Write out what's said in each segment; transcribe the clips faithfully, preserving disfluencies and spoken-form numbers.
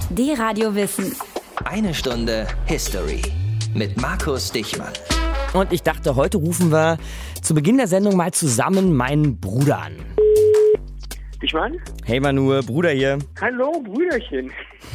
D-Radio Wissen. Eine Stunde History mit Markus Dichmann. Und ich dachte, heute rufen wir zu Beginn der Sendung mal zusammen meinen Bruder an. Dichmann? Hey Manu, Bruder hier. Hallo, Brüderchen.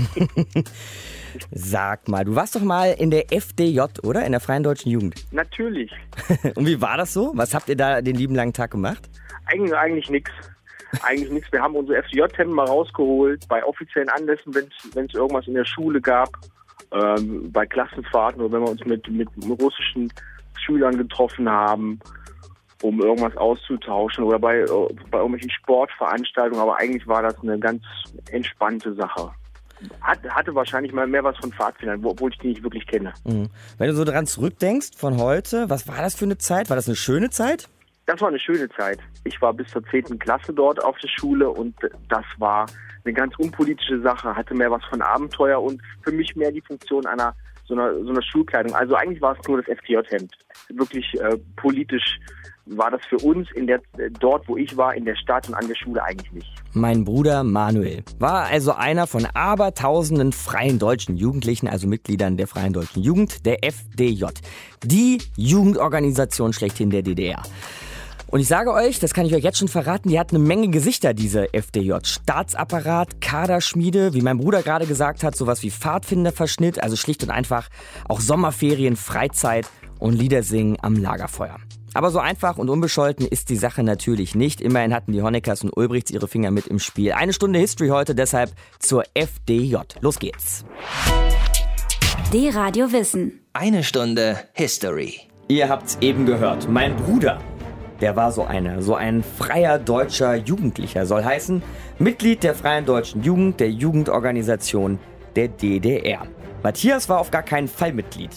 Sag mal, du warst doch mal in der F D J, oder? In der Freien Deutschen Jugend. Natürlich. Und wie war das so? Was habt ihr da den lieben langen Tag gemacht? Eigentlich, eigentlich nichts. Eigentlich nichts. Wir haben unsere F D J-Hemden mal rausgeholt, bei offiziellen Anlässen, wenn es irgendwas in der Schule gab, ähm, bei Klassenfahrten oder wenn wir uns mit, mit russischen Schülern getroffen haben, um irgendwas auszutauschen oder bei, bei irgendwelchen Sportveranstaltungen. Aber eigentlich war das eine ganz entspannte Sache. Hat, hatte wahrscheinlich mal mehr was von Pfadfindern, obwohl ich die nicht wirklich kenne. Mhm. Wenn du so dran zurückdenkst von heute, was war das für eine Zeit? War das eine schöne Zeit? Das war eine schöne Zeit. Ich war bis zur zehnten Klasse dort auf der Schule und das war eine ganz unpolitische Sache, hatte mehr was von Abenteuer und für mich mehr die Funktion einer so einer, so einer Schulkleidung. Also eigentlich war es nur das F D J-Hemd. Wirklich äh, politisch war das für uns in der dort, wo ich war, in der Stadt und an der Schule eigentlich nicht. Mein Bruder Manuel war also einer von abertausenden freien deutschen Jugendlichen, also Mitgliedern der Freien Deutschen Jugend, der F D J. Die Jugendorganisation schlechthin der D D R. Und ich sage euch, das kann ich euch jetzt schon verraten, die hat eine Menge Gesichter, diese F D J. Staatsapparat, Kaderschmiede, wie mein Bruder gerade gesagt hat, sowas wie Pfadfinderverschnitt, also schlicht und einfach auch Sommerferien, Freizeit und Liedersingen am Lagerfeuer. Aber so einfach und unbescholten ist die Sache natürlich nicht. Immerhin hatten die Honeckers und Ulbrichts ihre Finger mit im Spiel. Eine Stunde History heute, deshalb zur F D J. Los geht's. D-Radio Wissen. Eine Stunde History. Ihr habt's eben gehört. Mein Bruder, der war so einer, so ein freier deutscher Jugendlicher. Soll heißen, Mitglied der Freien Deutschen Jugend, der Jugendorganisation der D D R. Matthias war auf gar keinen Fall Mitglied.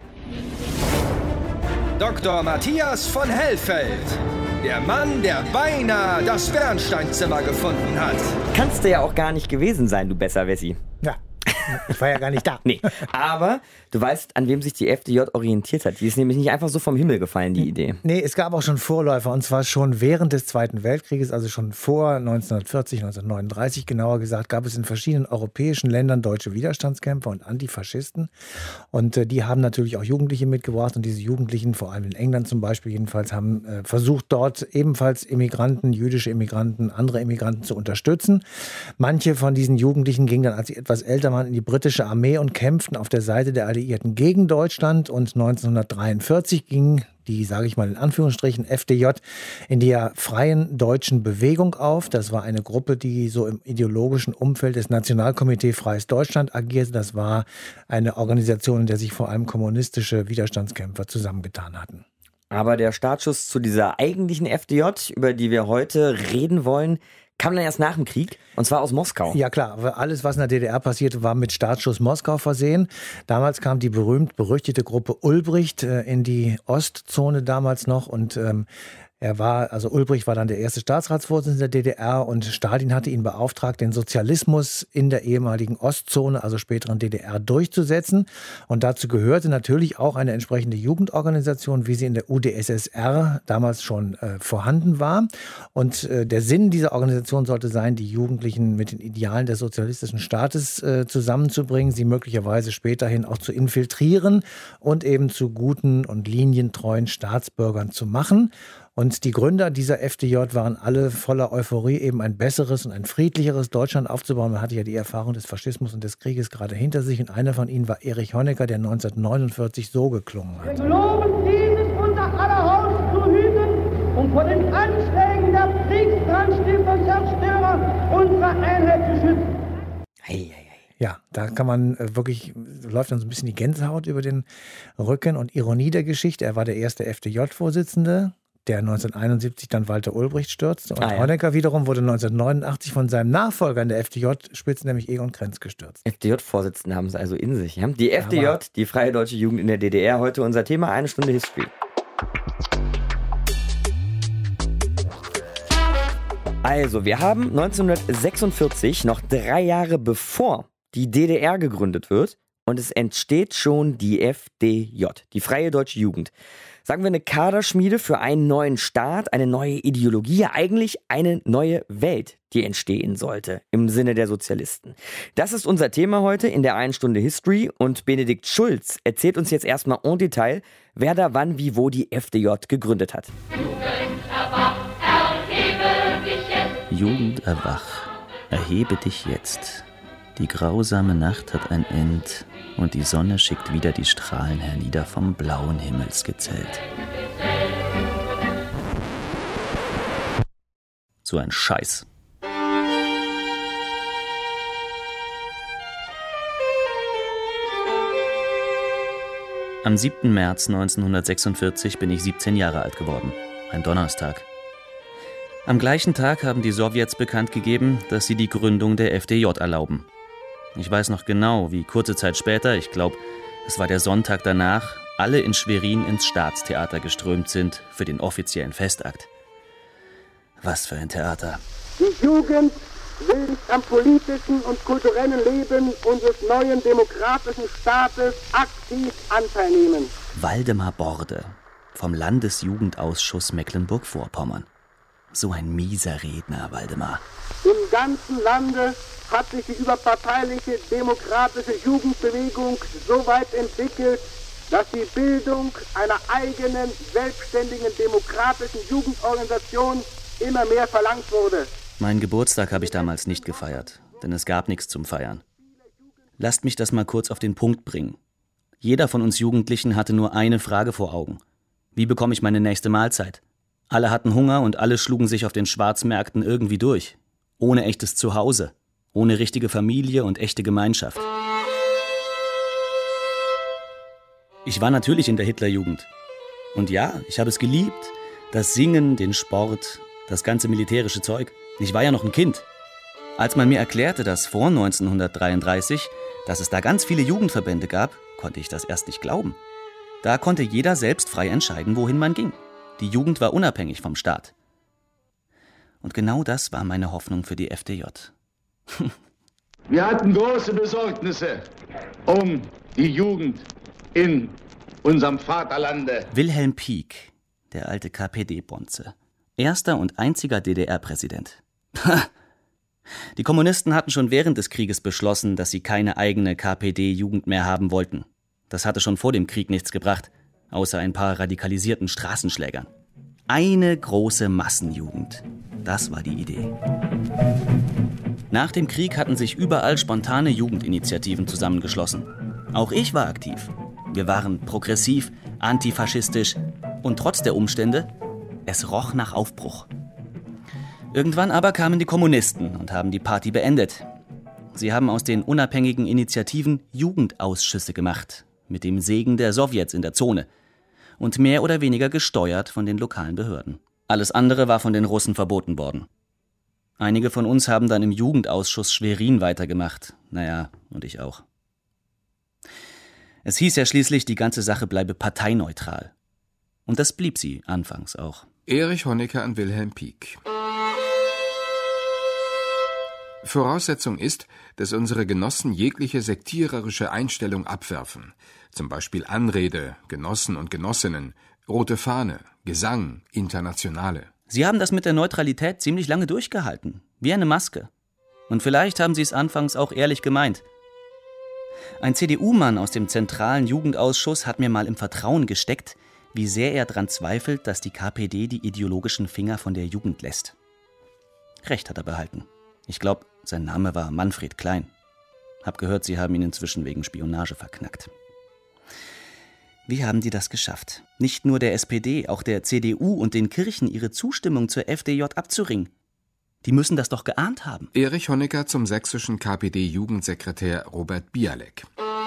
Doktor Matthias von Hellfeld. Der Mann, der beinahe das Bernsteinzimmer gefunden hat. Kannst du ja auch gar nicht gewesen sein, du Besserwissi. Ja, ich war ja gar nicht da. Nee, aber du weißt, an wem sich die F D J orientiert hat. Die ist nämlich nicht einfach so vom Himmel gefallen, die Idee. Nee, es gab auch schon Vorläufer, und zwar schon während des Zweiten Weltkrieges, also schon vor neunzehnhundertvierzig, neunzehnhundertneununddreißig genauer gesagt, gab es in verschiedenen europäischen Ländern deutsche Widerstandskämpfer und Antifaschisten. Und äh, die haben natürlich auch Jugendliche mitgebracht, und diese Jugendlichen, vor allem in England zum Beispiel jedenfalls, haben äh, versucht, dort ebenfalls Immigranten, jüdische Immigranten, andere Immigranten zu unterstützen. Manche von diesen Jugendlichen gingen dann, als sie etwas älter waren, in die britische Armee und kämpften auf der Seite der Alliierten gegen Deutschland. Und neunzehnhundertdreiundvierzig ging die, sage ich mal in Anführungsstrichen, F D J in der Freien Deutschen Bewegung auf. Das war eine Gruppe, die so im ideologischen Umfeld des Nationalkomitee Freies Deutschland agierte. Das war eine Organisation, in der sich vor allem kommunistische Widerstandskämpfer zusammengetan hatten. Aber der Startschuss zu dieser eigentlichen F D J, über die wir heute reden wollen, kam dann erst nach dem Krieg, und zwar aus Moskau. Ja klar, aber alles, was in der D D R passierte, war mit Startschuss Moskau versehen. Damals kam die berühmt-berüchtigte Gruppe Ulbricht äh, in die Ostzone damals noch, und ähm, er war, also Ulbricht war dann der erste Staatsratsvorsitzende der D D R, und Stalin hatte ihn beauftragt, den Sozialismus in der ehemaligen Ostzone, also späteren D D R, durchzusetzen. Und dazu gehörte natürlich auch eine entsprechende Jugendorganisation, wie sie in der U d S S R damals schon äh, vorhanden war. Und äh, der Sinn dieser Organisation sollte sein, die Jugendlichen mit den Idealen des sozialistischen Staates äh, zusammenzubringen, sie möglicherweise späterhin auch zu infiltrieren und eben zu guten und linientreuen Staatsbürgern zu machen. Und die Gründer dieser F D J waren alle voller Euphorie, eben ein besseres und ein friedlicheres Deutschland aufzubauen. Man hatte ja die Erfahrung des Faschismus und des Krieges gerade hinter sich. Und einer von ihnen war Erich Honecker, der neunzehnhundertneunundvierzig so geklungen hat. Wir geloben, dieses unser aller Haus zu hüten, um vor den Anschlägen der Kriegstranstifter und Zerstörer unsere Einheit zu schützen. Hey, hey, hey. Ja, da kann man wirklich, läuft dann so ein bisschen die Gänsehaut über den Rücken. Und Ironie der Geschichte, er war der erste F D J-Vorsitzende, der neunzehnhunderteinundsiebzig dann Walter Ulbricht stürzte. Und ah, ja. Honecker wiederum wurde neunzehnhundertneunundachtzig von seinem Nachfolger in der F D J-Spitze, nämlich Egon Krenz, gestürzt. F D J-Vorsitzende haben es also in sich. Ja? Die F D J, ja, die Freie Deutsche Jugend in der D D R, heute unser Thema, eine Stunde History. Also, wir haben neunzehnhundertsechsundvierzig, noch drei Jahre bevor die D D R gegründet wird, und es entsteht schon die F D J, die Freie Deutsche Jugend. Sagen wir eine Kaderschmiede für einen neuen Staat, eine neue Ideologie, eigentlich eine neue Welt, die entstehen sollte, im Sinne der Sozialisten. Das ist unser Thema heute in der einen Stunde History und Benedikt Schulz erzählt uns jetzt erstmal en Detail, wer da wann wie wo die F D J gegründet hat. Jugend erwach, erhebe dich jetzt. Jugend erwach, erhebe dich jetzt. Die grausame Nacht hat ein End und die Sonne schickt wieder die Strahlen hernieder vom blauen Himmelsgezelt. So ein Scheiß. Am siebten März neunzehnhundertsechsundvierzig bin ich siebzehn Jahre alt geworden. Ein Donnerstag. Am gleichen Tag haben die Sowjets bekannt gegeben, dass sie die Gründung der F D J erlauben. Ich weiß noch genau, wie kurze Zeit später, ich glaube, es war der Sonntag danach, alle in Schwerin ins Staatstheater geströmt sind für den offiziellen Festakt. Was für ein Theater. Die Jugend will sich am politischen und kulturellen Leben unseres neuen demokratischen Staates aktiv Anteil nehmen. Waldemar Borde vom Landesjugendausschuss Mecklenburg-Vorpommern. So ein mieser Redner, Waldemar. Im ganzen Lande hat sich die überparteiliche demokratische Jugendbewegung so weit entwickelt, dass die Bildung einer eigenen, selbstständigen demokratischen Jugendorganisation immer mehr verlangt wurde. Meinen Geburtstag habe ich damals nicht gefeiert, denn es gab nichts zum Feiern. Lasst mich das mal kurz auf den Punkt bringen. Jeder von uns Jugendlichen hatte nur eine Frage vor Augen. Wie bekomme ich meine nächste Mahlzeit? Alle hatten Hunger und alle schlugen sich auf den Schwarzmärkten irgendwie durch. Ohne echtes Zuhause, ohne richtige Familie und echte Gemeinschaft. Ich war natürlich in der Hitlerjugend. Und ja, ich habe es geliebt. Das Singen, den Sport, das ganze militärische Zeug. Ich war ja noch ein Kind. Als man mir erklärte, dass vor neunzehnhundertdreiunddreißig, dass es da ganz viele Jugendverbände gab, konnte ich das erst nicht glauben. Da konnte jeder selbst frei entscheiden, wohin man ging. Die Jugend war unabhängig vom Staat. Und genau das war meine Hoffnung für die F D J. Wir hatten große Besorgnisse um die Jugend in unserem Vaterlande. Wilhelm Pieck, der alte K P D-Bonze, erster und einziger D D R-Präsident. Die Kommunisten hatten schon während des Krieges beschlossen, dass sie keine eigene K P D-Jugend mehr haben wollten. Das hatte schon vor dem Krieg nichts gebracht, außer ein paar radikalisierten Straßenschlägern. Eine große Massenjugend. Das war die Idee. Nach dem Krieg hatten sich überall spontane Jugendinitiativen zusammengeschlossen. Auch ich war aktiv. Wir waren progressiv, antifaschistisch und trotz der Umstände, es roch nach Aufbruch. Irgendwann aber kamen die Kommunisten und haben die Party beendet. Sie haben aus den unabhängigen Initiativen Jugendausschüsse gemacht, mit dem Segen der Sowjets in der Zone und mehr oder weniger gesteuert von den lokalen Behörden. Alles andere war von den Russen verboten worden. Einige von uns haben dann im Jugendausschuss Schwerin weitergemacht. Naja, und ich auch. Es hieß ja schließlich, die ganze Sache bleibe parteineutral. Und das blieb sie anfangs auch. Erich Honecker an Wilhelm Pieck. Voraussetzung ist, dass unsere Genossen jegliche sektiererische Einstellung abwerfen. Zum Beispiel Anrede, Genossen und Genossinnen, rote Fahne, Gesang, Internationale. Sie haben das mit der Neutralität ziemlich lange durchgehalten, wie eine Maske. Und vielleicht haben Sie es anfangs auch ehrlich gemeint. Ein C D U-Mann aus dem zentralen Jugendausschuss hat mir mal im Vertrauen gesteckt, wie sehr er daran zweifelt, dass die K P D die ideologischen Finger von der Jugend lässt. Recht hat er behalten. Ich glaube, sein Name war Manfred Klein. Hab gehört, Sie haben ihn inzwischen wegen Spionage verknackt. Wie haben die das geschafft? Nicht nur der S P D, auch der C D U und den Kirchen ihre Zustimmung zur F D J abzuringen. Die müssen das doch geahnt haben. Erich Honecker zum sächsischen K P D-Jugendsekretär Robert Bialek.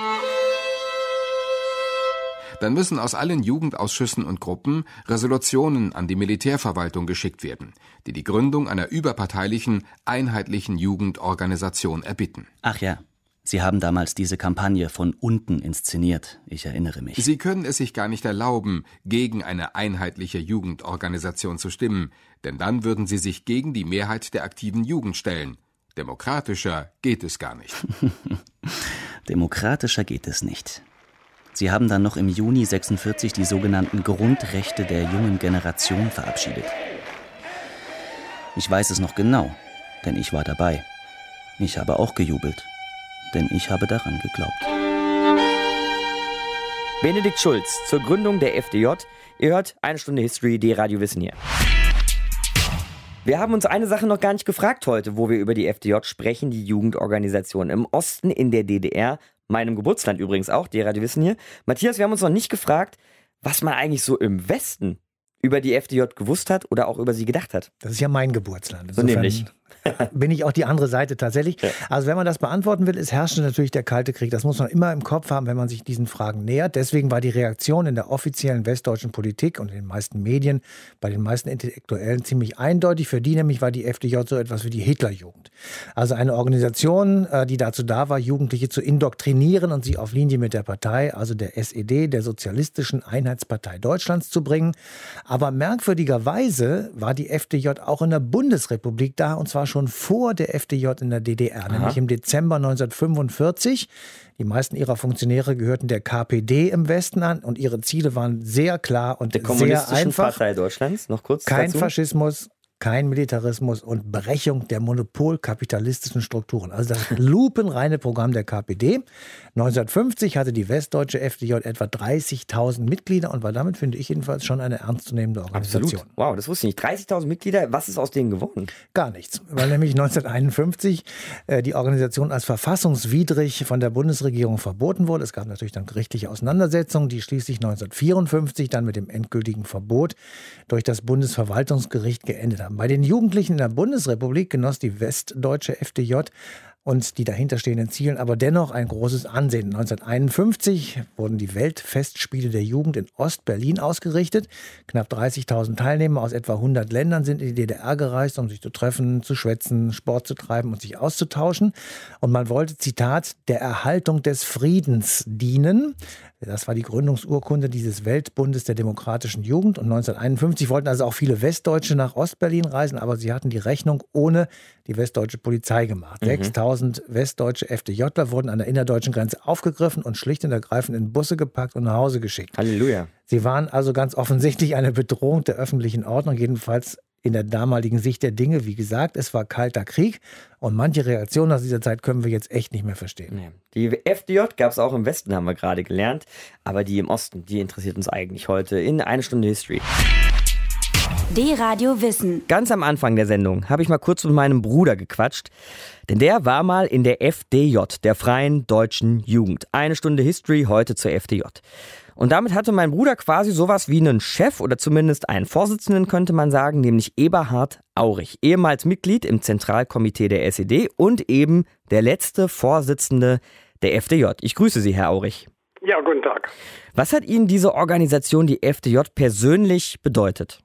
Dann müssen aus allen Jugendausschüssen und Gruppen Resolutionen an die Militärverwaltung geschickt werden, die die Gründung einer überparteilichen, einheitlichen Jugendorganisation erbitten. Ach ja, Sie haben damals diese Kampagne von unten inszeniert, ich erinnere mich. Sie können es sich gar nicht erlauben, gegen eine einheitliche Jugendorganisation zu stimmen, denn dann würden Sie sich gegen die Mehrheit der aktiven Jugend stellen. Demokratischer geht es gar nicht. Demokratischer geht es nicht. Sie haben dann noch im Juni sechsundvierzig die sogenannten Grundrechte der jungen Generation verabschiedet. Ich weiß es noch genau, denn ich war dabei. Ich habe auch gejubelt, denn ich habe daran geglaubt. Benedikt Schulz zur Gründung der F D J. Ihr hört eine Stunde History, D-Radio Wissen hier. Wir haben uns eine Sache noch gar nicht gefragt heute, wo wir über die F D J sprechen, die Jugendorganisation im Osten in der D D R, meinem Geburtsland übrigens auch, D-Radio Wissen hier. Matthias, wir haben uns noch nicht gefragt, was man eigentlich so im Westen über die F D J gewusst hat oder auch über sie gedacht hat. Das ist ja mein Geburtsland. So nämlich. Bin ich auch die andere Seite tatsächlich. Ja. Also wenn man das beantworten will, es herrschte natürlich der Kalte Krieg. Das muss man immer im Kopf haben, wenn man sich diesen Fragen nähert. Deswegen war die Reaktion in der offiziellen westdeutschen Politik und in den meisten Medien, bei den meisten Intellektuellen ziemlich eindeutig. Für die nämlich war die F D J so etwas wie die Hitlerjugend. Also eine Organisation, die dazu da war, Jugendliche zu indoktrinieren und sie auf Linie mit der Partei, also der S E D, der Sozialistischen Einheitspartei Deutschlands, zu bringen. Aber merkwürdigerweise war die F D J auch in der Bundesrepublik da, und zwar schon vor der F D J in der D D R, Aha. nämlich im Dezember neunzehnhundertfünfundvierzig. Die meisten ihrer Funktionäre gehörten der K P D im Westen an und ihre Ziele waren sehr klar und der sehr einfach. Der Kommunistischen Partei Deutschlands, noch kurz Kein dazu. Faschismus, kein Militarismus und Brechung der monopolkapitalistischen Strukturen. Also das lupenreine Programm der K P D. neunzehnhundertfünfzig hatte die westdeutsche F D J etwa dreißigtausend Mitglieder und war damit, finde ich jedenfalls, schon eine ernstzunehmende Organisation. Absolut. Wow, das wusste ich nicht. dreißigtausend Mitglieder, was ist aus denen geworden? Gar nichts, weil nämlich neunzehnhunderteinundfünfzig äh, die Organisation als verfassungswidrig von der Bundesregierung verboten wurde. Es gab natürlich dann gerichtliche Auseinandersetzungen, die schließlich neunzehnhundertvierundfünfzig dann mit dem endgültigen Verbot durch das Bundesverwaltungsgericht geendet haben. Bei den Jugendlichen in der Bundesrepublik genoss die westdeutsche F D J und die dahinterstehenden Zielen aber dennoch ein großes Ansehen. neunzehnhunderteinundfünfzig wurden die Weltfestspiele der Jugend in Ost-Berlin ausgerichtet. Knapp dreißigtausend Teilnehmer aus etwa hundert Ländern sind in die D D R gereist, um sich zu treffen, zu schwätzen, Sport zu treiben und sich auszutauschen. Und man wollte, Zitat, der Erhaltung des Friedens dienen. Das war die Gründungsurkunde dieses Weltbundes der demokratischen Jugend. Und neunzehnhunderteinundfünfzig wollten also auch viele Westdeutsche nach Ostberlin reisen, aber sie hatten die Rechnung ohne die westdeutsche Polizei gemacht. Mhm. sechstausend westdeutsche F D Jler wurden an der innerdeutschen Grenze aufgegriffen und schlicht und ergreifend in Busse gepackt und nach Hause geschickt. Halleluja. Sie waren also ganz offensichtlich eine Bedrohung der öffentlichen Ordnung, jedenfalls in der damaligen Sicht der Dinge. Wie gesagt, es war kalter Krieg und manche Reaktionen aus dieser Zeit können wir jetzt echt nicht mehr verstehen. Nee. Die F D J gab es auch im Westen, haben wir gerade gelernt, aber die im Osten, die interessiert uns eigentlich heute in eine Stunde History. D-Radio Wissen. Ganz am Anfang der Sendung habe ich mal kurz mit meinem Bruder gequatscht, denn der war mal in der F D J, der Freien Deutschen Jugend. Eine Stunde History heute zur F D J. Und damit hatte mein Bruder quasi sowas wie einen Chef oder zumindest einen Vorsitzenden, könnte man sagen, nämlich Eberhard Aurich, ehemals Mitglied im Zentralkomitee der S E D und eben der letzte Vorsitzende der F D J. Ich grüße Sie, Herr Aurich. Ja, guten Tag. Was hat Ihnen diese Organisation, die F D J, persönlich bedeutet?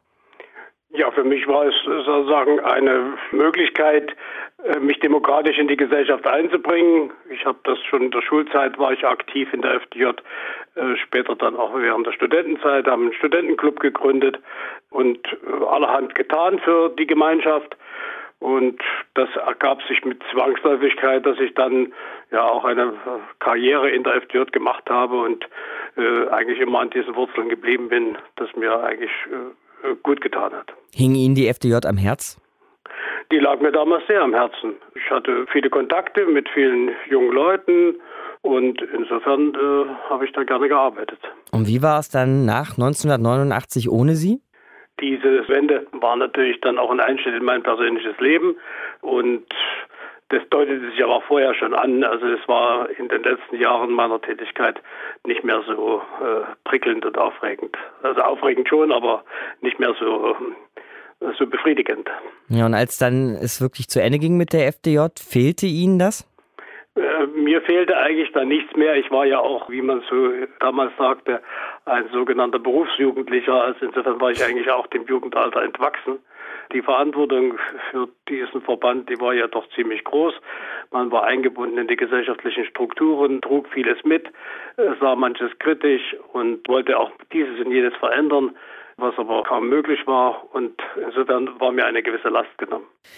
Ja, für mich war es sozusagen eine Möglichkeit, mich demokratisch in die Gesellschaft einzubringen. Ich habe das schon in der Schulzeit, war ich aktiv in der F D J, später dann auch während der Studentenzeit, haben einen Studentenclub gegründet und allerhand getan für die Gemeinschaft. Und das ergab sich mit Zwangsläufigkeit, dass ich dann ja auch eine Karriere in der F D J gemacht habe und äh, eigentlich immer an diesen Wurzeln geblieben bin, das mir eigentlich äh, gut getan hat. Hing Ihnen die F D J am Herz? Die lag mir damals sehr am Herzen. Ich hatte viele Kontakte mit vielen jungen Leuten und insofern äh, habe ich da gerne gearbeitet. Und wie war es dann nach neunzehnhundertneunundachtzig ohne Sie? Diese Wende war natürlich dann auch ein Einschnitt in mein persönliches Leben und das deutete sich aber vorher schon an. Also es war in den letzten Jahren meiner Tätigkeit nicht mehr so äh, prickelnd und aufregend. Also aufregend schon, aber nicht mehr so, äh, so befriedigend. Ja, und als dann es wirklich zu Ende ging mit der F D J, fehlte Ihnen das? Äh, mir fehlte eigentlich da nichts mehr. Ich war ja auch, wie man so damals sagte, ein sogenannter Berufsjugendlicher. Also insofern war ich eigentlich auch dem Jugendalter entwachsen. Die Verantwortung für diesen Verband, die war ja doch ziemlich groß. Man war eingebunden in die gesellschaftlichen Strukturen, trug vieles mit, sah manches kritisch und wollte auch dieses und jenes verändern, was aber kaum möglich war. Und insofern war mir eine gewisse Last genommen.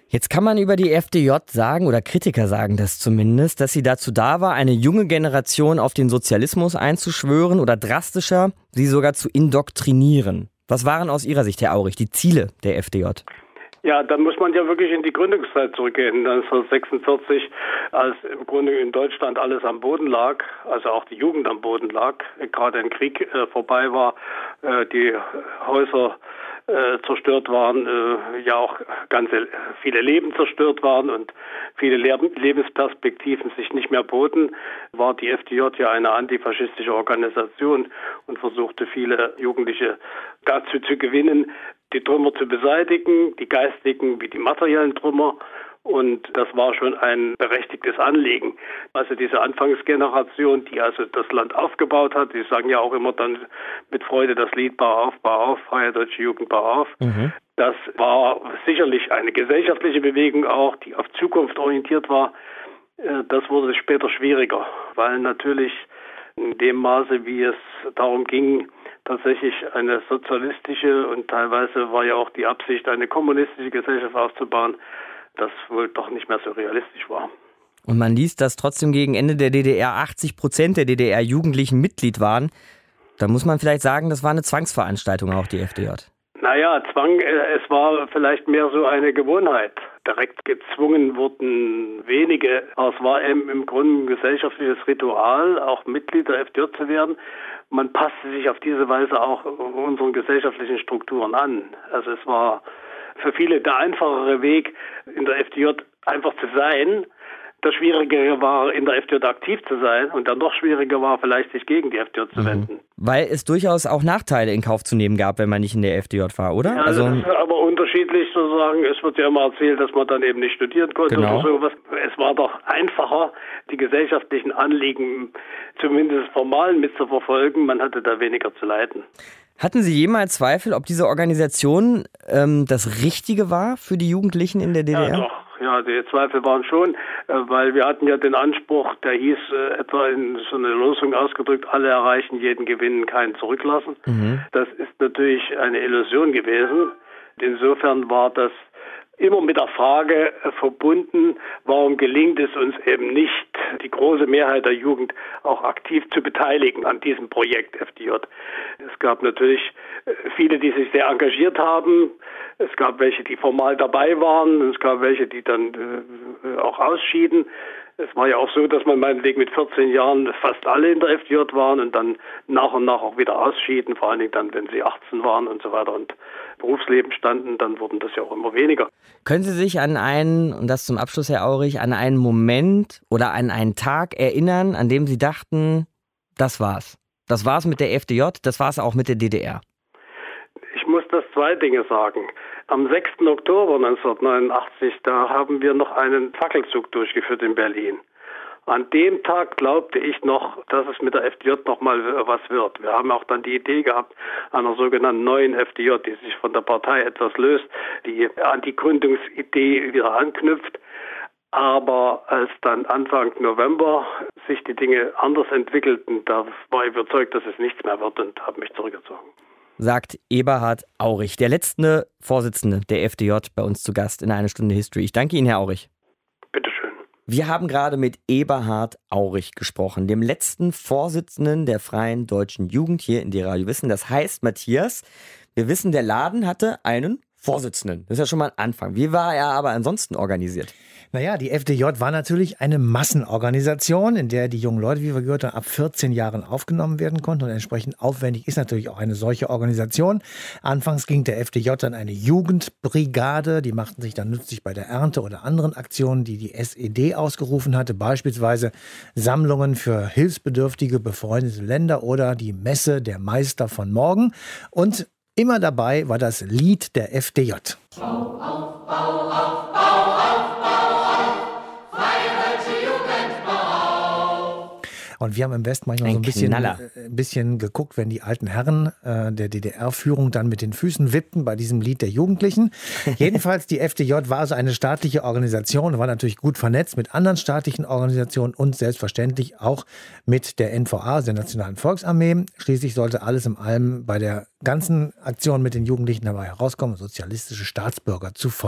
Jetzt kann man über die F D J sagen, oder Kritiker sagen das zumindest, dass sie dazu da war, eine junge Generation auf den Sozialismus einzuschwören oder drastischer, sie sogar zu indoktrinieren. Was waren aus Ihrer Sicht, Herr Aurich, die Ziele der F D J? Ja, da muss man ja wirklich in die Gründungszeit zurückgehen. neunzehnhundertsechsundvierzig, als im Grunde in Deutschland alles am Boden lag, also auch die Jugend am Boden lag, gerade ein Krieg äh, vorbei war, äh, die Häuser äh, zerstört waren, äh, ja auch ganze viele Leben zerstört waren und viele Le- Lebensperspektiven sich nicht mehr boten, war die F D J ja eine antifaschistische Organisation und versuchte viele Jugendliche dazu zu gewinnen, die Trümmer zu beseitigen, die geistigen wie die materiellen Trümmer. Und das war schon ein berechtigtes Anliegen. Also diese Anfangsgeneration, die also das Land aufgebaut hat, die sagen ja auch immer dann mit Freude das Lied Bau auf, Bau auf, Freie Deutsche Jugend, Bau auf. Mhm. Das war sicherlich eine gesellschaftliche Bewegung auch, die auf Zukunft orientiert war. Das wurde später schwieriger, weil natürlich in dem Maße, wie es darum ging, tatsächlich eine sozialistische und teilweise war ja auch die Absicht, eine kommunistische Gesellschaft aufzubauen, das wohl doch nicht mehr so realistisch war. Und man liest, dass trotzdem gegen Ende der D D R achtzig Prozent der D D R-Jugendlichen Mitglied waren. Da muss man vielleicht sagen, das war eine Zwangsveranstaltung auch, die F D J. Naja, Zwang, es war vielleicht mehr so eine Gewohnheit. Direkt gezwungen wurden wenige, aber es war eben im Grunde ein gesellschaftliches Ritual, auch Mitglied der F D J zu werden. Man passte sich auf diese Weise auch unseren gesellschaftlichen Strukturen an. Also es war für viele der einfachere Weg, in der F D J einfach zu sein. Das Schwierigere war, in der F D J aktiv zu sein und dann noch schwieriger war, vielleicht sich gegen die F D J zu wenden. Mhm. Weil es durchaus auch Nachteile in Kauf zu nehmen gab, wenn man nicht in der F D J war, oder? Ja, also, das ist aber unterschiedlich sozusagen. Es wird ja immer erzählt, dass man dann eben nicht studieren konnte genau. oder sowas. Es war doch einfacher, die gesellschaftlichen Anliegen zumindest formal mitzuverfolgen. Man hatte da weniger zu leiden. Hatten Sie jemals Zweifel, ob diese Organisation ähm, das Richtige war für die Jugendlichen in der D D R? Ja, doch. Ja, die Zweifel waren schon, weil wir hatten ja den Anspruch, der hieß äh, etwa in so eine Losung ausgedrückt, alle erreichen, jeden gewinnen, keinen zurücklassen. Mhm. Das ist natürlich eine Illusion gewesen. Insofern war das immer mit der Frage verbunden, warum gelingt es uns eben nicht, die große Mehrheit der Jugend auch aktiv zu beteiligen an diesem Projekt F D J. Es gab natürlich viele, die sich sehr engagiert haben. Es gab welche, die formal dabei waren. Es gab welche, die dann äh, auch ausschieden. Es war ja auch so, dass man meinetwegen mit vierzehn Jahren fast alle in der F D J waren und dann nach und nach auch wieder ausschieden, vor allen Dingen dann, wenn sie achtzehn waren und so weiter und Berufsleben standen, dann wurden das ja auch immer weniger. Können Sie sich an einen, und das zum Abschluss, Herr Aurich, an einen Moment oder an einen Tag erinnern, an dem Sie dachten, das war's. Das war's mit der F D J, das war's auch mit der D D R. Ich muss das zwei Dinge sagen. Am sechsten Oktober neunzehnhundertneunundachtzig, da haben wir noch einen Fackelzug durchgeführt in Berlin. An dem Tag glaubte ich noch, dass es mit der F D J noch mal was wird. Wir haben auch dann die Idee gehabt einer sogenannten neuen F D J, die sich von der Partei etwas löst, die an die Gründungsidee wieder anknüpft. Aber als dann Anfang November sich die Dinge anders entwickelten, da war ich überzeugt, dass es nichts mehr wird und habe mich zurückgezogen. Sagt Eberhard Aurich, der letzte Vorsitzende der F D J, bei uns zu Gast in einer Stunde History. Ich danke Ihnen, Herr Aurich. Bitteschön. Wir haben gerade mit Eberhard Aurich gesprochen, dem letzten Vorsitzenden der Freien Deutschen Jugend hier in die Radio Wissen. Das heißt, Matthias, wir wissen, der Laden hatte einen Vorsitzenden. Das ist ja schon mal ein Anfang. Wie war er aber ansonsten organisiert? Naja, die F D J war natürlich eine Massenorganisation, in der die jungen Leute, wie wir gehört haben, ab vierzehn Jahren aufgenommen werden konnten. Und entsprechend aufwendig ist natürlich auch eine solche Organisation. Anfangs ging der F D J dann eine Jugendbrigade. Die machten sich dann nützlich bei der Ernte oder anderen Aktionen, die die S E D ausgerufen hatte. Beispielsweise Sammlungen für hilfsbedürftige, befreundete Länder oder die Messe der Meister von morgen. Und immer dabei war das Lied der F D J. Bau auf, bau auf, bau auf, bau auf, freie deutsche Jugend, bau auf. Und wir haben im Westen manchmal Ein so ein bisschen, Knaller. ein bisschen geguckt, wenn die alten Herren äh, der D D R-Führung dann mit den Füßen wippten bei diesem Lied der Jugendlichen. Jedenfalls, die F D J war also eine staatliche Organisation, war natürlich gut vernetzt mit anderen staatlichen Organisationen und selbstverständlich auch mit der N V A, der Nationalen Volksarmee. Schließlich sollte alles in allem bei der ganzen Aktion mit den Jugendlichen dabei herauskommen, sozialistische Staatsbürger zu formen.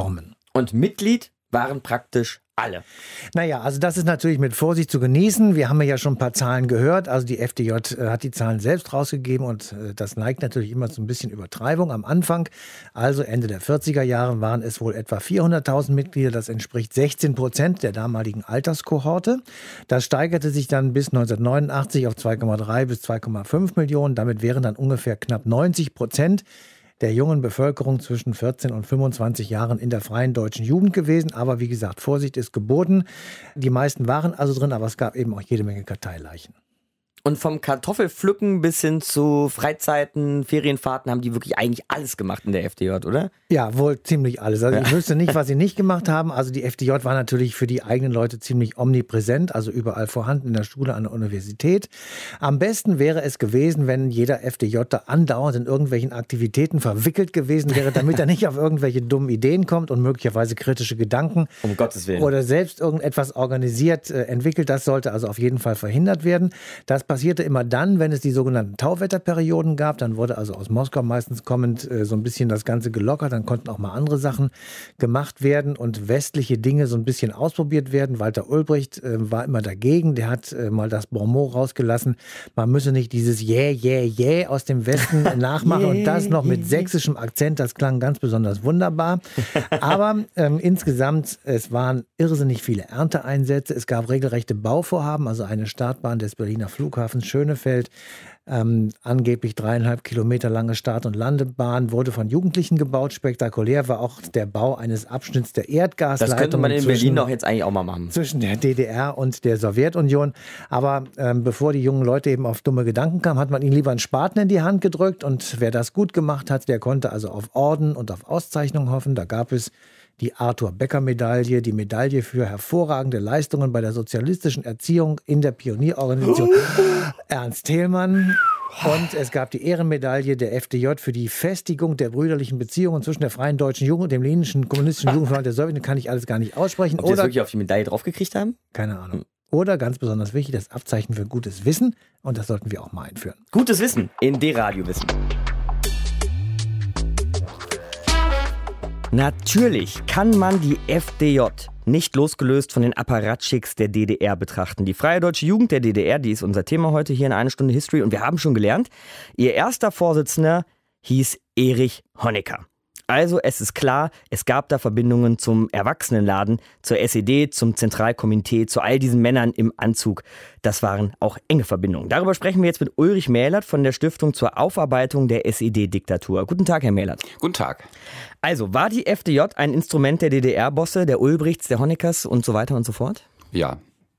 Und Mitglied waren praktisch alle. Naja, also das ist natürlich mit Vorsicht zu genießen. Wir haben ja schon ein paar Zahlen gehört. Also die F D J äh, hat die Zahlen selbst rausgegeben und äh, das neigt natürlich immer zu ein bisschen Übertreibung am Anfang. Also Ende der vierziger Jahre waren es wohl etwa vierhunderttausend Mitglieder. Das entspricht sechzehn Prozent der damaligen Alterskohorte. Das steigerte sich dann bis neunzehnhundertneunundachtzig auf zwei Komma drei bis zwei Komma fünf Millionen. Damit wären dann ungefähr knapp neunzig Prozent der jungen Bevölkerung zwischen vierzehn und fünfundzwanzig Jahren in der Freien Deutschen Jugend gewesen. Aber wie gesagt, Vorsicht ist geboten. Die meisten waren also drin, aber es gab eben auch jede Menge Karteileichen. Und vom Kartoffelpflücken bis hin zu Freizeiten, Ferienfahrten haben die wirklich eigentlich alles gemacht in der F D J, oder? Ja, wohl ziemlich alles. Also Ja. ich wüsste nicht, was sie nicht gemacht haben. Also die F D J war natürlich für die eigenen Leute ziemlich omnipräsent, also überall vorhanden in der Schule, an der Universität. Am besten wäre es gewesen, wenn jeder F D J da andauernd in irgendwelchen Aktivitäten verwickelt gewesen wäre, damit er nicht auf irgendwelche dummen Ideen kommt und möglicherweise kritische Gedanken Um Gottes Willen. oder selbst irgendetwas organisiert äh, entwickelt. Das sollte also auf jeden Fall verhindert werden. Das passierte immer dann, wenn es die sogenannten Tauwetterperioden gab. Dann wurde also aus Moskau meistens kommend äh, so ein bisschen das Ganze gelockert. Dann konnten auch mal andere Sachen gemacht werden und westliche Dinge so ein bisschen ausprobiert werden. Walter Ulbricht äh, war immer dagegen. Der hat äh, mal das Bonmot rausgelassen. Man müsse nicht dieses Yeah, yeah, yeah aus dem Westen nachmachen und das noch mit sächsischem Akzent. Das klang ganz besonders wunderbar. Aber ähm, insgesamt, es waren irrsinnig viele Ernteeinsätze. Es gab regelrechte Bauvorhaben, also eine Startbahn des Berliner Flughafens Schönefeld. Ähm, angeblich dreieinhalb Kilometer lange Start- und Landebahn wurde von Jugendlichen gebaut. Spektakulär war auch der Bau eines Abschnitts der Erdgasleitung. Das könnte man in zwischen- Berlin doch jetzt eigentlich auch mal machen. zwischen der D D R und der Sowjetunion. Aber ähm, bevor die jungen Leute eben auf dumme Gedanken kamen, hat man ihnen lieber einen Spaten in die Hand gedrückt. Und wer das gut gemacht hat, der konnte also auf Orden und auf Auszeichnung hoffen. Da gab es die Arthur-Becker-Medaille, die Medaille für hervorragende Leistungen bei der sozialistischen Erziehung in der Pionierorganisation Ernst Thälmann. Und es gab die Ehrenmedaille der F D J für die Festigung der brüderlichen Beziehungen zwischen der Freien Deutschen Jugend und dem leninischen kommunistischen Jugendverband der Sowjetunion. Kann ich alles gar nicht aussprechen. Ob die das Oder wirklich auf die Medaille draufgekriegt haben? keine Ahnung. Oder ganz besonders wichtig, das Abzeichen für gutes Wissen. Und das sollten wir auch mal einführen. Gutes Wissen in D-Radio Wissen. Natürlich kann man die F D J nicht losgelöst von den Apparatschicks der D D R betrachten. Die Freie Deutsche Jugend der D D R, die ist unser Thema heute hier in einer Stunde History. Und wir haben schon gelernt, ihr erster Vorsitzender hieß Erich Honecker. Also es ist klar, es gab da Verbindungen zum Erwachsenenladen, zur S E D, zum Zentralkomitee, zu all diesen Männern im Anzug. Das waren auch enge Verbindungen. Darüber sprechen wir jetzt mit Ulrich Mählert von der Stiftung zur Aufarbeitung der S E D-Diktatur. Guten Tag, Herr Mählert. Guten Tag. Also, war die F D J ein Instrument der D D R-Bosse, der Ulbrichts, der Honeckers und so weiter und so fort? Ja.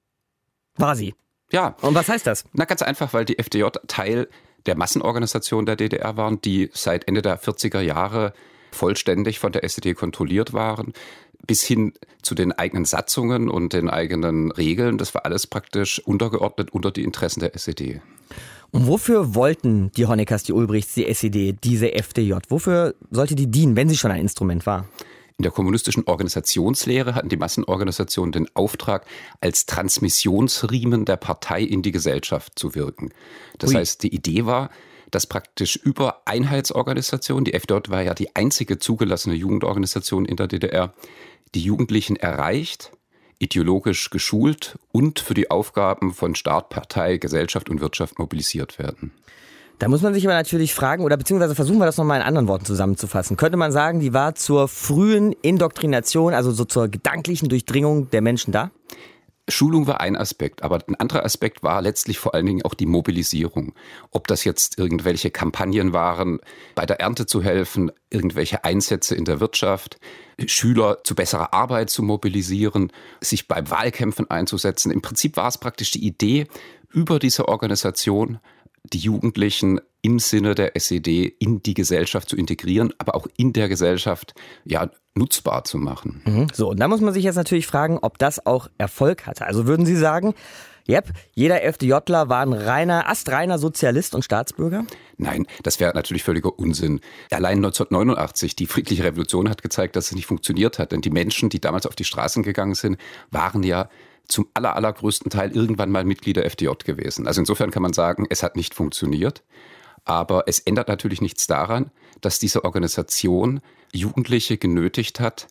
War sie? Ja. Und was heißt das? Na, ganz einfach, weil die F D J Teil der Massenorganisation der D D R waren, die seit Ende der vierziger Jahre vollständig von der S E D kontrolliert waren, bis hin zu den eigenen Satzungen und den eigenen Regeln. Das war alles praktisch untergeordnet unter die Interessen der S E D. Und wofür wollten die Honeckers, die Ulbrichts, die S E D, diese F D J? Wofür sollte die dienen, wenn sie schon ein Instrument war? In der kommunistischen Organisationslehre hatten die Massenorganisationen den Auftrag, als Transmissionsriemen der Partei in die Gesellschaft zu wirken. Das Ui. heißt, die Idee war, dass praktisch über Einheitsorganisationen, die F D J war ja die einzige zugelassene Jugendorganisation in der D D R, die Jugendlichen erreicht, ideologisch geschult und für die Aufgaben von Staat, Partei, Gesellschaft und Wirtschaft mobilisiert werden. Da muss man sich aber natürlich fragen, oder beziehungsweise versuchen wir das nochmal in anderen Worten zusammenzufassen. Könnte man sagen, die war zur frühen Indoktrination, also so zur gedanklichen Durchdringung der Menschen da? Schulung war ein Aspekt, aber ein anderer Aspekt war letztlich vor allen Dingen auch die Mobilisierung. Ob das jetzt irgendwelche Kampagnen waren, bei der Ernte zu helfen, irgendwelche Einsätze in der Wirtschaft, Schüler zu besserer Arbeit zu mobilisieren, sich bei Wahlkämpfen einzusetzen. Im Prinzip war es praktisch die Idee, über diese Organisation die Jugendlichen im Sinne der S E D in die Gesellschaft zu integrieren, aber auch in der Gesellschaft ja nutzbar zu machen. Mhm. So, und da muss man sich jetzt natürlich fragen, ob das auch Erfolg hatte. Also würden Sie sagen, yep, jeder FDJler war ein reiner, astreiner Sozialist und Staatsbürger? Nein, das wäre natürlich völliger Unsinn. Allein neunzehnhundertneunundachtzig, die friedliche Revolution hat gezeigt, dass es nicht funktioniert hat. Denn die Menschen, die damals auf die Straßen gegangen sind, waren ja zum aller, allergrößten Teil irgendwann mal Mitglied der F D J gewesen. Also insofern kann man sagen, es hat nicht funktioniert. Aber es ändert natürlich nichts daran, dass diese Organisation Jugendliche genötigt hat,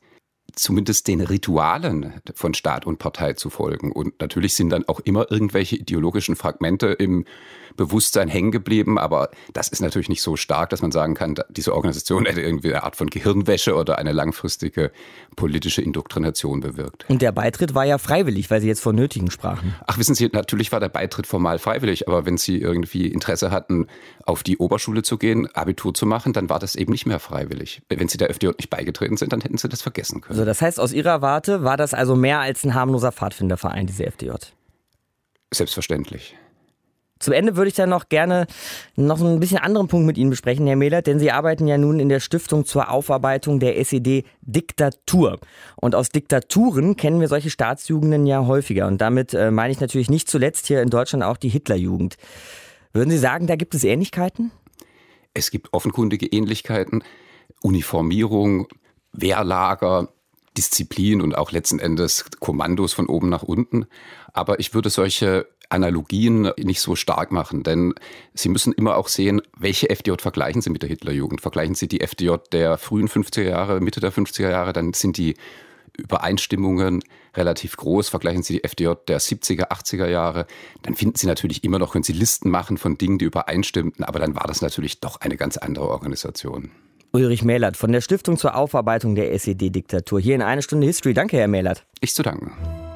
zumindest den Ritualen von Staat und Partei zu folgen. Und natürlich sind dann auch immer irgendwelche ideologischen Fragmente im Bewusstsein hängen geblieben, aber das ist natürlich nicht so stark, dass man sagen kann, diese Organisation hätte irgendwie eine Art von Gehirnwäsche oder eine langfristige politische Indoktrination bewirkt. Und der Beitritt war ja freiwillig, weil Sie jetzt von Nötigen sprachen. Ach, wissen Sie, natürlich war der Beitritt formal freiwillig, aber wenn Sie irgendwie Interesse hatten, auf die Oberschule zu gehen, Abitur zu machen, dann war das eben nicht mehr freiwillig. Wenn Sie der F D J nicht beigetreten sind, dann hätten Sie das vergessen können. So, das heißt, aus Ihrer Warte war das also mehr als ein harmloser Pfadfinderverein, diese F D J? Selbstverständlich. Zum Ende würde ich dann noch gerne noch so ein bisschen anderen Punkt mit Ihnen besprechen, Herr Mehlert, denn Sie arbeiten ja nun in der Stiftung zur Aufarbeitung der SED-Diktatur. Und aus Diktaturen kennen wir solche Staatsjugenden ja häufiger. Und damit äh, meine ich natürlich nicht zuletzt hier in Deutschland auch die Hitlerjugend. Würden Sie sagen, da gibt es Ähnlichkeiten? Es gibt offenkundige Ähnlichkeiten. Uniformierung, Wehrlager, Disziplin und auch letzten Endes Kommandos von oben nach unten. Aber ich würde solche Analogien nicht so stark machen, denn Sie müssen immer auch sehen, welche F D J vergleichen Sie mit der Hitlerjugend. Vergleichen Sie die F D J der frühen fünfziger Jahre, Mitte der fünfziger Jahre, dann sind die Übereinstimmungen relativ groß. Vergleichen Sie die F D J der siebziger, achtziger Jahre, dann finden Sie natürlich immer noch, können Sie Listen machen von Dingen, die übereinstimmten, aber dann war das natürlich doch eine ganz andere Organisation. Ulrich Mehlert von der Stiftung zur Aufarbeitung der S E D-Diktatur. Hier in Eine Stunde History. Danke, Herr Mehlert. Ich zu danken.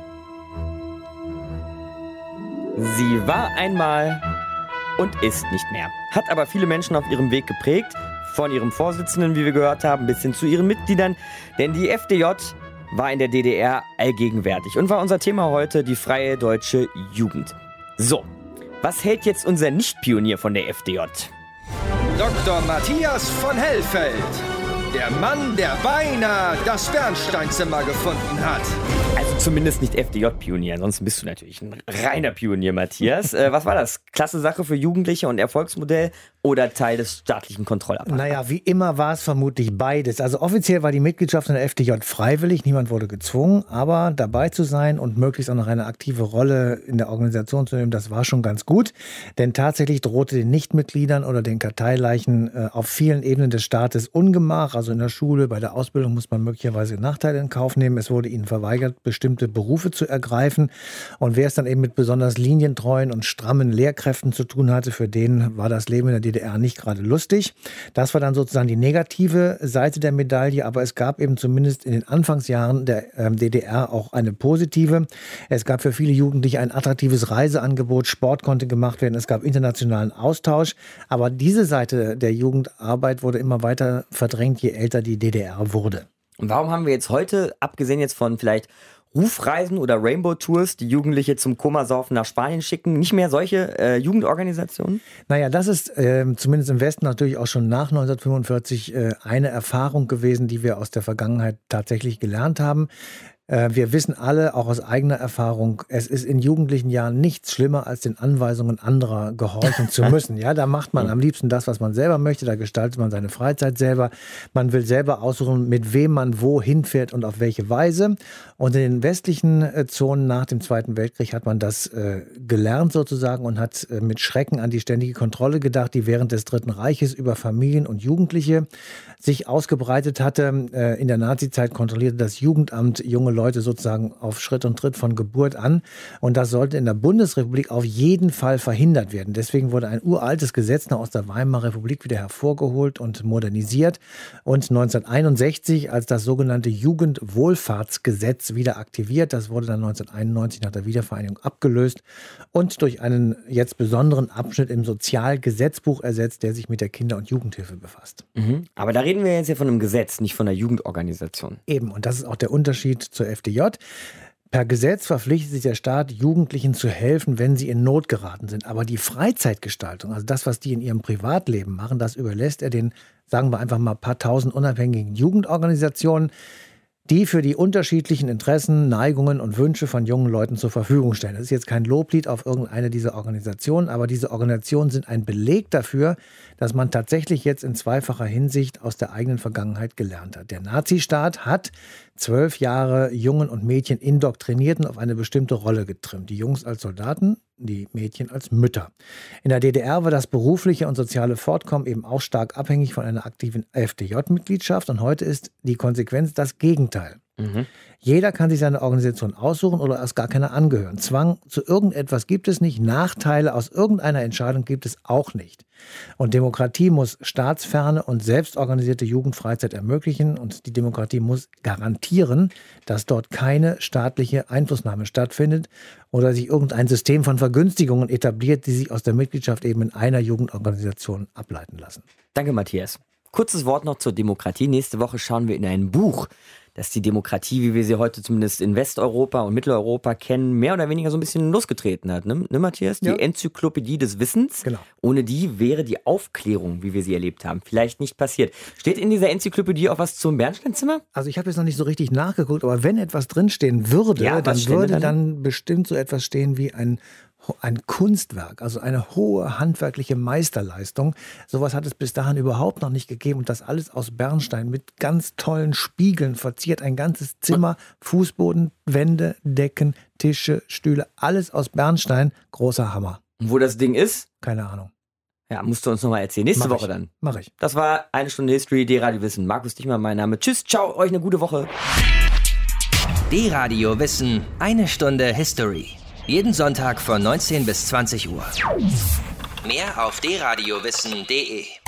Sie war einmal und ist nicht mehr. Hat aber viele Menschen auf ihrem Weg geprägt. Von ihrem Vorsitzenden, wie wir gehört haben, bis hin zu ihren Mitgliedern. Denn die F D J war in der D D R allgegenwärtig und war unser Thema heute, die Freie Deutsche Jugend. So, was hält jetzt unser Nicht-Pionier von der F D J? Doktor Matthias von Hellfeld. Der Mann, der beinahe das Bernsteinzimmer gefunden hat. Also zumindest nicht F D J-Pionier, ansonsten bist du natürlich ein reiner Pionier, Matthias. Äh, was war das? Klasse Sache für Jugendliche und Erfolgsmodell oder Teil des staatlichen Kontrollapparates? Naja, wie immer war es vermutlich beides. Also offiziell war die Mitgliedschaft in der F D J freiwillig, niemand wurde gezwungen, aber dabei zu sein und möglichst auch noch eine aktive Rolle in der Organisation zu nehmen, das war schon ganz gut. Denn tatsächlich drohte den Nichtmitgliedern oder den Karteileichen äh, auf vielen Ebenen des Staates Ungemach. Also in der Schule, bei der Ausbildung muss man möglicherweise Nachteile in Kauf nehmen. Es wurde ihnen verweigert, bestimmte Berufe zu ergreifen. Und wer es dann eben mit besonders linientreuen und strammen Lehrkräften zu tun hatte, für den war das Leben in der D D R nicht gerade lustig. Das war dann sozusagen die negative Seite der Medaille. Aber es gab eben zumindest in den Anfangsjahren der ähm, D D R auch eine positive. Es gab für viele Jugendliche ein attraktives Reiseangebot. Sport konnte gemacht werden. Es gab internationalen Austausch. Aber diese Seite der Jugendarbeit wurde immer weiter verdrängt, je älter die D D R wurde. Und warum haben wir jetzt heute, abgesehen jetzt von vielleicht Rufreisen oder Rainbow-Tours, die Jugendliche zum Komasaufen nach Spanien schicken, nicht mehr solche äh, Jugendorganisationen? Naja, das ist äh, zumindest im Westen natürlich auch schon nach neunzehnhundertfünfundvierzig äh, eine Erfahrung gewesen, die wir aus der Vergangenheit tatsächlich gelernt haben. Wir wissen alle, auch aus eigener Erfahrung, es ist in jugendlichen Jahren nichts schlimmer, als den Anweisungen anderer gehorchen zu müssen. Ja, da macht man am liebsten das, was man selber möchte, da gestaltet man seine Freizeit selber. Man will selber aussuchen, mit wem man wohin fährt und auf welche Weise. Und in den westlichen Zonen nach dem Zweiten Weltkrieg hat man das äh, gelernt sozusagen und hat äh, mit Schrecken an die ständige Kontrolle gedacht, die während des Dritten Reiches über Familien und Jugendliche sich ausgebreitet hatte. Äh, in der Nazizeit kontrollierte das Jugendamt junge Leute sozusagen auf Schritt und Tritt von Geburt an. Und das sollte in der Bundesrepublik auf jeden Fall verhindert werden. Deswegen wurde ein uraltes Gesetz noch aus der Weimarer Republik wieder hervorgeholt und modernisiert. Und neunzehnhunderteinundsechzig als das sogenannte Jugendwohlfahrtsgesetz wieder aktiviert. Das wurde dann neunzehnhunderteinundneunzig nach der Wiedervereinigung abgelöst und durch einen jetzt besonderen Abschnitt im Sozialgesetzbuch ersetzt, der sich mit der Kinder- und Jugendhilfe befasst. Mhm. Aber da reden wir jetzt ja von einem Gesetz, nicht von einer Jugendorganisation. Eben, und das ist auch der Unterschied zur F D J. Per Gesetz verpflichtet sich der Staat, Jugendlichen zu helfen, wenn sie in Not geraten sind. Aber die Freizeitgestaltung, also das, was die in ihrem Privatleben machen, das überlässt er den, sagen wir einfach mal, paar tausend unabhängigen Jugendorganisationen, die für die unterschiedlichen Interessen, Neigungen und Wünsche von jungen Leuten zur Verfügung stellen. Das ist jetzt kein Loblied auf irgendeine dieser Organisationen, aber diese Organisationen sind ein Beleg dafür, dass man tatsächlich jetzt in zweifacher Hinsicht aus der eigenen Vergangenheit gelernt hat. Der Nazistaat hat zwölf Jahre Jungen und Mädchen indoktriniert und auf eine bestimmte Rolle getrimmt. Die Jungs als Soldaten, die Mädchen als Mütter. In der D D R war das berufliche und soziale Fortkommen eben auch stark abhängig von einer aktiven F D J-Mitgliedschaft. Und heute ist die Konsequenz das Gegenteil. Mhm. Jeder kann sich seine Organisation aussuchen oder erst gar keiner angehören. Zwang zu irgendetwas gibt es nicht. Nachteile aus irgendeiner Entscheidung gibt es auch nicht. Und Demokratie muss staatsferne und selbstorganisierte Jugendfreizeit ermöglichen. Und die Demokratie muss garantieren, dass dort keine staatliche Einflussnahme stattfindet oder sich irgendein System von Vergünstigungen etabliert, die sich aus der Mitgliedschaft eben in einer Jugendorganisation ableiten lassen. Danke, Matthias. Kurzes Wort noch zur Demokratie. Nächste Woche schauen wir in ein Buch, das die Demokratie, wie wir sie heute zumindest in Westeuropa und Mitteleuropa kennen, mehr oder weniger so ein bisschen losgetreten hat. Ne, ne Matthias? Die ja. Enzyklopädie des Wissens. Genau. Ohne die wäre die Aufklärung, wie wir sie erlebt haben, vielleicht nicht passiert. Steht in dieser Enzyklopädie auch was zum Bernsteinzimmer? Also ich habe jetzt noch nicht so richtig nachgeguckt, aber wenn etwas drinstehen würde, ja, dann würde dann? dann bestimmt so etwas stehen wie ein Ein Kunstwerk, also eine hohe handwerkliche Meisterleistung. Sowas hat es bis dahin überhaupt noch nicht gegeben. Und das alles aus Bernstein mit ganz tollen Spiegeln verziert. Ein ganzes Zimmer, Fußboden, Wände, Decken, Tische, Stühle. Alles aus Bernstein. Großer Hammer. Und wo das Ding ist? Keine Ahnung. Ja, musst du uns nochmal erzählen. Nächste Mach Woche ich. dann. Mach ich. Das war eine Stunde History, D-Radio Wissen. Markus Dichmann, mein Name. Tschüss, ciao, euch eine gute Woche. D-Radio Wissen, eine Stunde History. Jeden Sonntag von neunzehn bis zwanzig Uhr. Mehr auf d radio wissen punkt de.